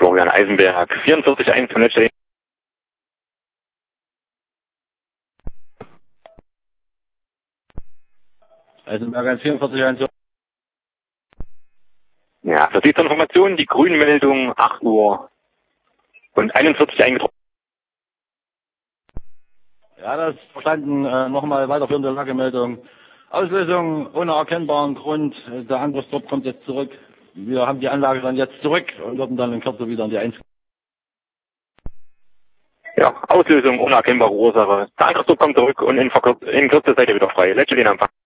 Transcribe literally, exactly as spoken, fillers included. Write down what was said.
Florian Eisenberg, vierundvierzig eins von Letzte. Eisenberg eins vierundvierzig eins. Ja, für Sie zur Information, die Grünmeldung acht Uhr und einundvierzig eingetroffen. Ja, das ist verstanden. Äh, Nochmal weiterführende Lagemeldung. Auslösung ohne erkennbaren Grund. Der Angriffstrupp kommt jetzt zurück. Wir haben die Anlage dann jetzt zurück und würden dann in Kürze wieder in die eins. Ja, Auslösung ohne erkennbare Ursache. Der Angriffstrupp kommt zurück und in, Verkür in Kürze seid ihr wieder frei. Letzte den Anfang.